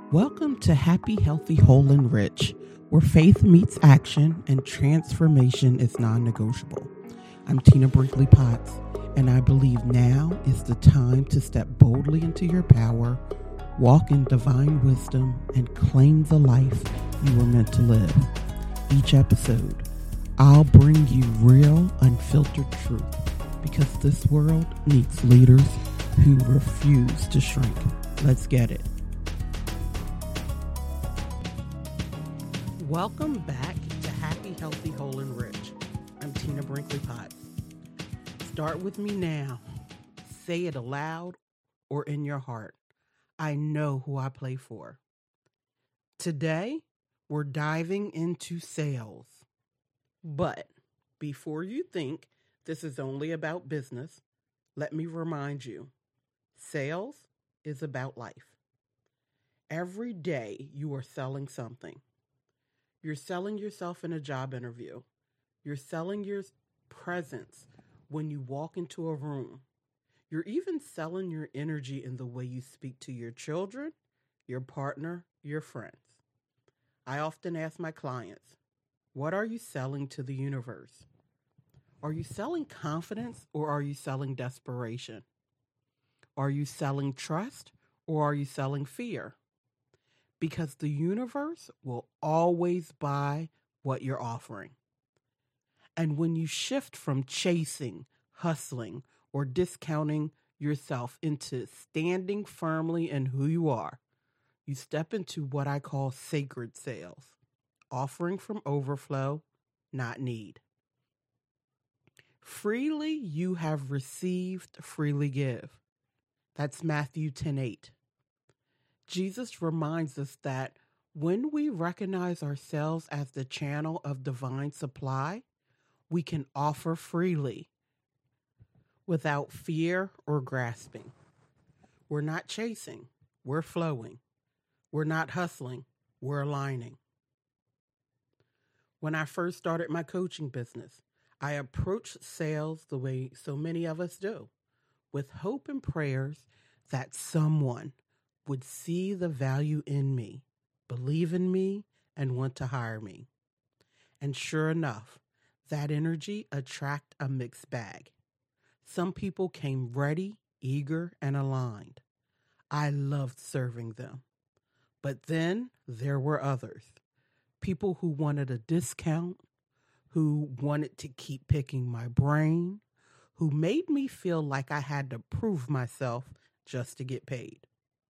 Welcome to Happy, Healthy, Whole, and Rich, where faith meets action and transformation is non negotiable. I'm Tina Brinkley Potts, and I believe now is the time to step boldly into your power, walk in divine wisdom, and claim the life you were meant to live. Each episode, I'll bring you real, unfiltered truth because this world needs leaders who refuse to shrink. Let's get it. Welcome back to Happy, Healthy, Whole, and Rich. I'm Tina Brinkley Potts. Start with me now. Say it aloud or in your heart. I know who I play for. Today, we're diving into sales. But before you think this is only about business, let me remind you, sales is about life. Every day you are selling something. You're selling yourself in a job interview. You're selling your presence when you walk into a room. You're even selling your energy in the way you speak to your children, your partner, your friends. I often ask my clients, what are you selling to the universe? Are you selling confidence or are you selling desperation? Are you selling trust or are you selling fear? Because the universe will always buy what you're offering. And when you shift from chasing, hustling, or discounting yourself into standing firmly in who you are, you step into what I call sacred sales, offering from overflow, not need. Freely you have received, freely give. That's Matthew 10:8. Jesus reminds us that when we recognize ourselves as the channel of divine supply, we can offer freely without fear or grasping. We're not chasing, we're flowing. We're not hustling, we're aligning. When I first started my coaching business, I approached sales the way so many of us do, with hope and prayers that someone would see the value in me, believe in me, and want to hire me. And sure enough, that energy attracted a mixed bag. Some people came ready, eager, and aligned. I loved serving them. But then there were others, people who wanted a discount, who wanted to keep picking my brain, who made me feel like I had to prove myself just to get paid.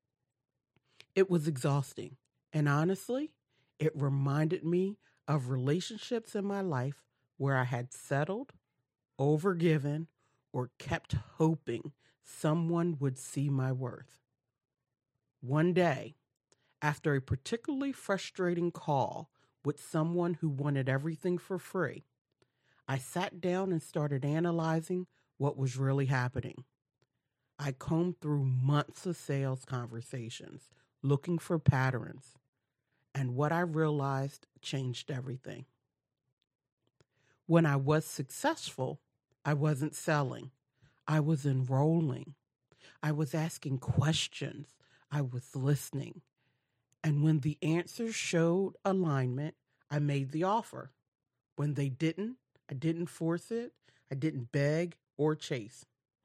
It was exhausting, and honestly, it reminded me of relationships in my life where I had settled, overgiven, or kept hoping someone would see my worth. One day, after a particularly frustrating call with someone who wanted everything for free, I sat down and started analyzing what was really happening. I combed through months of sales conversations, looking for patterns, and what I realized changed everything. When I was successful, I wasn't selling. I was enrolling. I was asking questions. I was listening. And when the answers showed alignment, I made the offer. When they didn't, I didn't force it. I didn't beg or chase.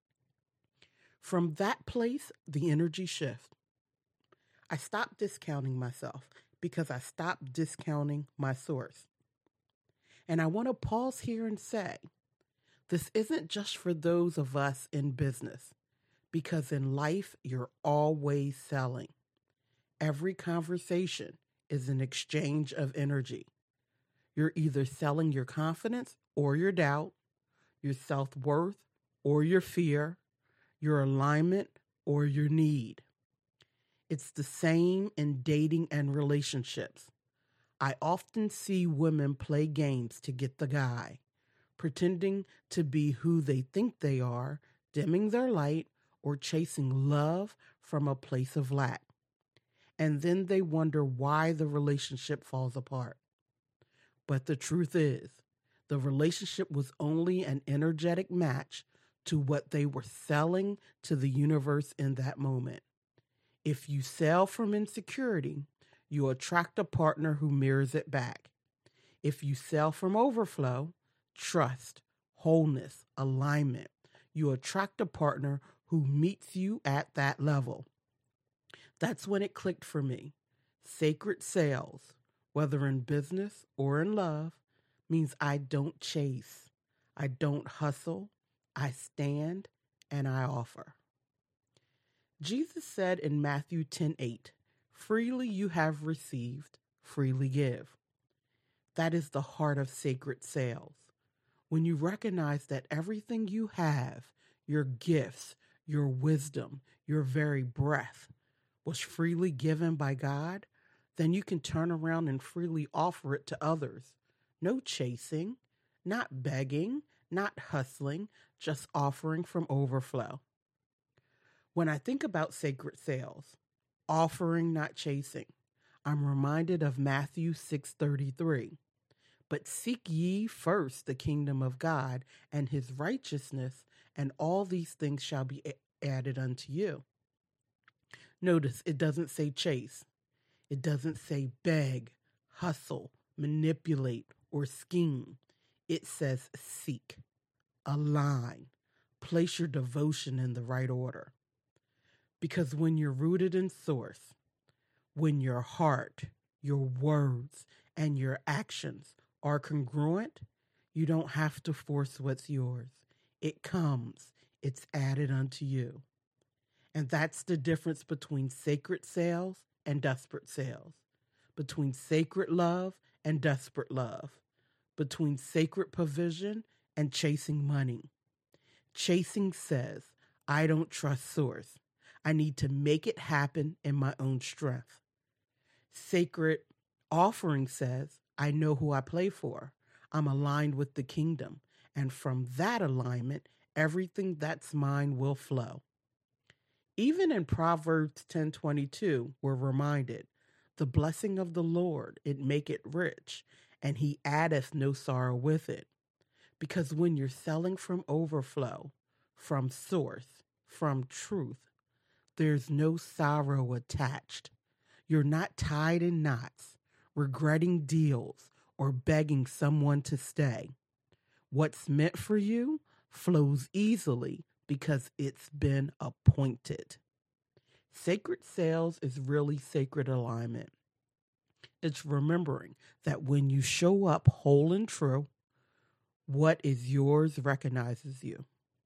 From that place, the energy shifted. I stopped discounting myself because I stopped discounting my source. And I want to pause here and say, this isn't just for those of us in business, because in life, you're always selling. Every conversation is an exchange of energy. You're either selling your confidence or your doubt, your self-worth or your fear, your alignment or your need. It's the same in dating and relationships. I often see women play games to get the guy, pretending to be who they think they are, dimming their light, or chasing love from a place of lack. And then they wonder why the relationship falls apart. But the truth is, the relationship was only an energetic match to what they were selling to the universe in that moment. If you sell from insecurity, you attract a partner who mirrors it back. If you sell from overflow, trust, wholeness, alignment, you attract a partner who meets you at that level. That's when it clicked for me. Sacred sales, whether in business or in love, means I don't chase, I don't hustle, I stand and I offer. Jesus said in Matthew 10:8, freely you have received, freely give. That is the heart of sacred sales. When you recognize that everything you have, your gifts, your wisdom, your very breath, was freely given by God, then you can turn around and freely offer it to others. No chasing, not begging, not hustling, just offering from overflow. When I think about sacred sales, offering, not chasing, I'm reminded of Matthew 6:33. But seek ye first the kingdom of God and his righteousness, and all these things shall be added unto you. Notice it doesn't say chase. It doesn't say beg, hustle, manipulate, or scheme. It says seek, align, place your devotion in the right order. Because when you're rooted in source, when your heart, your words, and your actions are congruent, you don't have to force what's yours. It comes, it's added unto you. And that's the difference between sacred sales and desperate sales, between sacred love and desperate love, between sacred provision and chasing money. Chasing says, I don't trust source. I need to make it happen in my own strength. Sacred offering says, I know who I play for. I'm aligned with the kingdom. And from that alignment, everything that's mine will flow. Even in Proverbs 10:22, we're reminded, the blessing of the Lord, it maketh rich, and he addeth no sorrow with it. Because when you're selling from overflow, from source, from truth, there's no sorrow attached. You're not tied in knots, regretting deals, or begging someone to stay. What's meant for you flows easily because it's been appointed. Sacred sales is really sacred alignment. It's remembering that when you show up whole and true, what is yours recognizes you.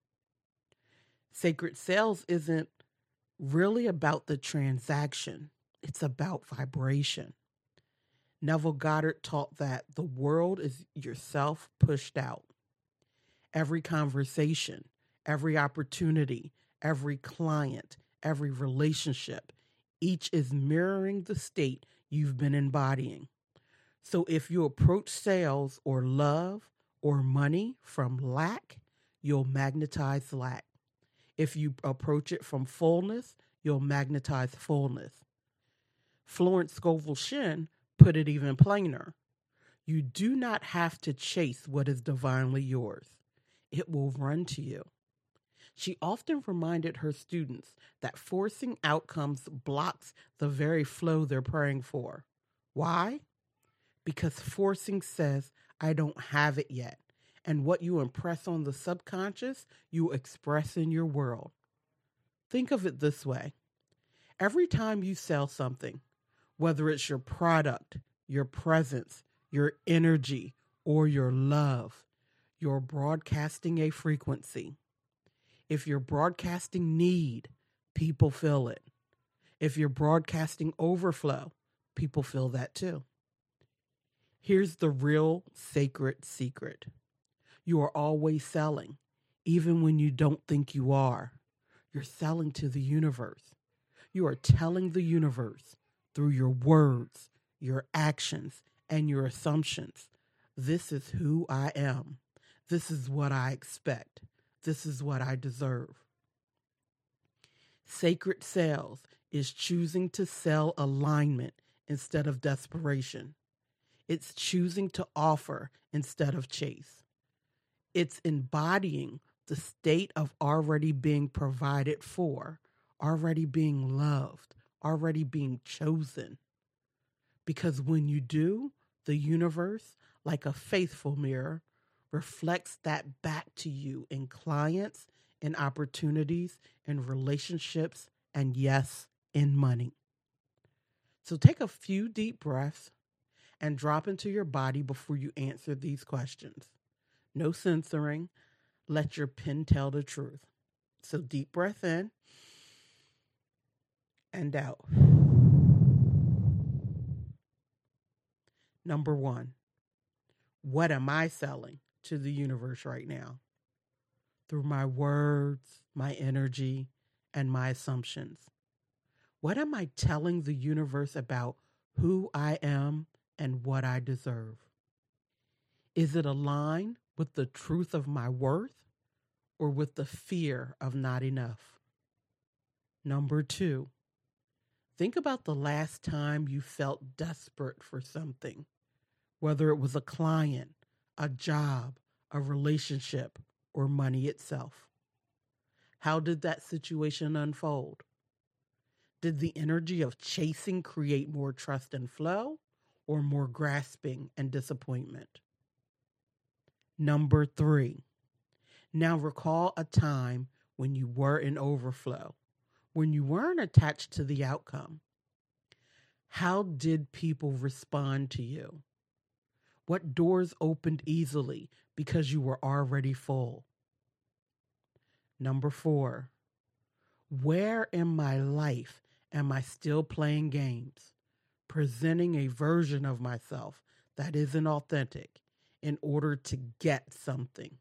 Sacred sales isn't really about the transaction. It's about vibration. Neville Goddard taught that the world is yourself pushed out. Every conversation, every opportunity, every client, every relationship, each is mirroring the state you've been embodying. So if you approach sales or love or money from lack, you'll magnetize lack. If you approach it from fullness, you'll magnetize fullness. Florence Scovel Shinn put it even plainer. You do not have to chase what is divinely yours. It will run to you. She often reminded her students that forcing outcomes blocks the very flow they're praying for. Why? Because forcing says, I don't have it yet. And what you impress on the subconscious, you express in your world. Think of it this way. Every time you sell something, whether it's your product, your presence, your energy, or your love, you're broadcasting a frequency. If you're broadcasting need, people feel it. If you're broadcasting overflow, people feel that too. Here's the real sacred secret. You are always selling, even when you don't think you are. You're selling to the universe. You are telling the universe through your words, your actions, and your assumptions, this is who I am. This is what I expect. This is what I deserve. Sacred sales is choosing to sell alignment instead of desperation. It's choosing to offer instead of chase. It's embodying the state of already being provided for, already being loved, already being chosen. Because when you do, the universe, like a faithful mirror, reflects that back to you in clients, in opportunities, in relationships, and yes, in money. So take a few deep breaths and drop into your body before you answer these questions. No censoring. Let your pen tell the truth. So deep breath in and out. Number one, what am I selling to the universe right now? Through my words, my energy, and my assumptions. What am I telling the universe about who I am and what I deserve? Is it aligned with the truth of my worth or with the fear of not enough? Number two, think about the last time you felt desperate for something, whether it was a client, a job, a relationship, or money itself. How did that situation unfold? Did the energy of chasing create more trust and flow or more grasping and disappointment? Number three, now recall a time when you were in overflow, when you weren't attached to the outcome. How did people respond to you? What doors opened easily because you were already full? Number four, where in my life am I still playing games, presenting a version of myself that isn't authentic in order to get something?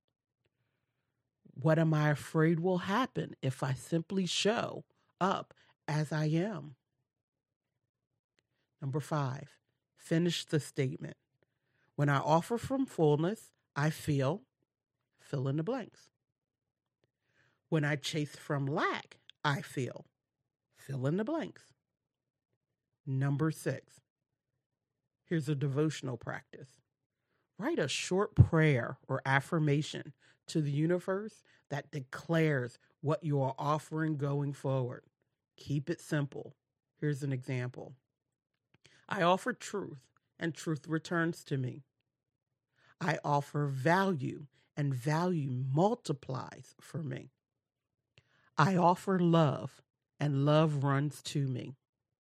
What am I afraid will happen if I simply show up as I am? Number five, finish the statement. When I offer from fullness, I feel, fill in the blanks. When I chase from lack, I feel, fill in the blanks. Number six, here's a devotional practice. Write a short prayer or affirmation to the universe that declares what you are offering going forward. Keep it simple. Here's an example. I offer truth, and truth returns to me. I offer value, and value multiplies for me. I offer love, and love runs to me.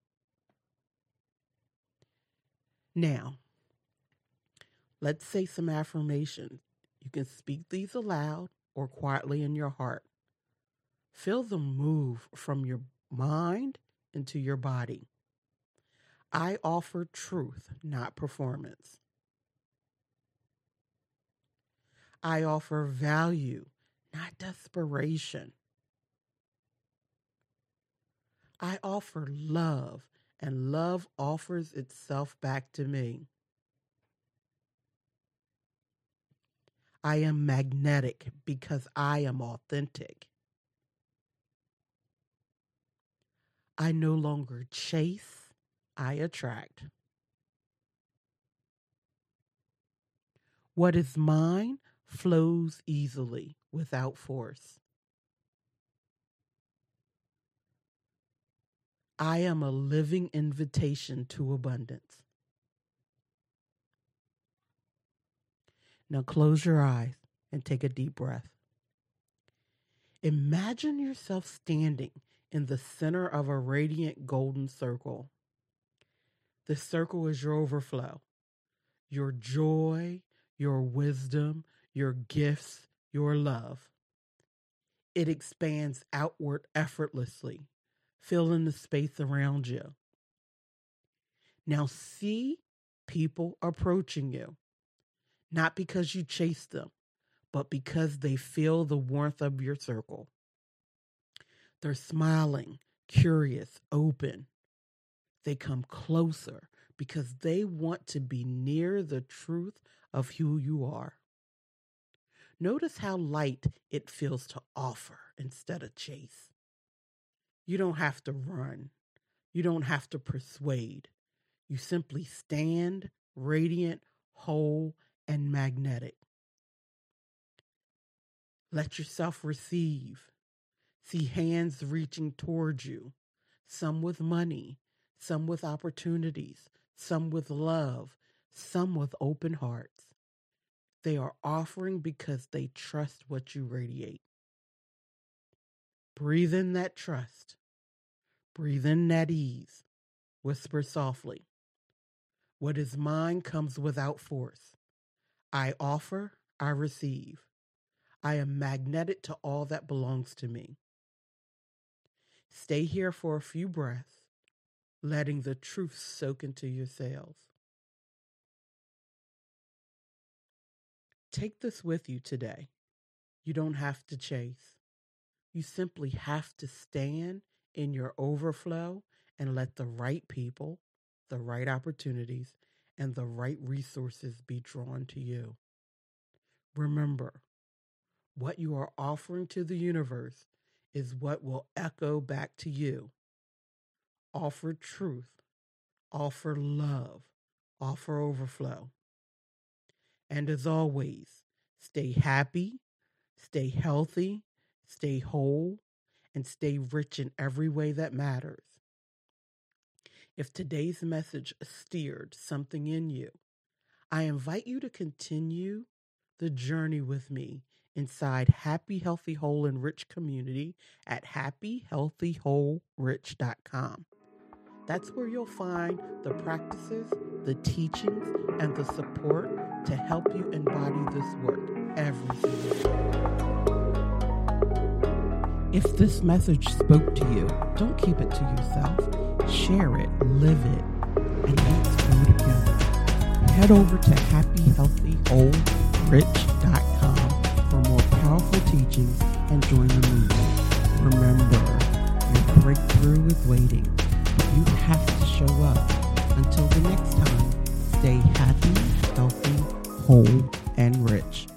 Now, let's say some affirmations. You can speak these aloud or quietly in your heart. Feel them move from your mind into your body. I offer truth, not performance. I offer value, not desperation. I offer love, and love offers itself back to me. I am magnetic because I am authentic. I no longer chase, I attract. What is mine flows easily without force. I am a living invitation to abundance. Now close your eyes and take a deep breath. Imagine yourself standing in the center of a radiant golden circle. The circle is your overflow, your joy, your wisdom, your gifts, your love. It expands outward effortlessly, filling the space around you. Now see people approaching you, not because you chase them, but because they feel the warmth of your circle. They're smiling, curious, open. They come closer because they want to be near the truth of who you are. Notice how light it feels to offer instead of chase. You don't have to run. You don't have to persuade. You simply stand radiant, whole, and magnetic. Let yourself receive. See hands reaching towards you. some with money, some with opportunities, some with love, some with open hearts. They are offering because they trust what you radiate. Breathe in that trust. Breathe in that ease. Whisper softly. What is mine comes without force. I offer, I receive. I am magnetic to all that belongs to me. Stay here for a few breaths, letting the truth soak into your cells. Take this with you today. You don't have to chase. You simply have to stand in your overflow and let the right people, the right opportunities, and the right resources be drawn to you. Remember, what you are offering to the universe is what will echo back to you. Offer truth, offer love, offer overflow. And as always, stay happy, stay healthy, stay whole, and stay rich in every way that matters. If today's message stirred something in you, I invite you to continue the journey with me inside Happy, Healthy, Whole, and Rich community at happyhealthyWholeRich.com. That's where you'll find the practices, the teachings, and the support to help you embody this work every single day. If this message spoke to you, don't keep it to yourself. Share it, live it, and let's grow together. Head over to happyhealthyWholeRich.com for more powerful teachings and join the movement. Remember, your breakthrough is waiting, but you have to show up. Until the next time, stay happy, healthy, whole, and rich.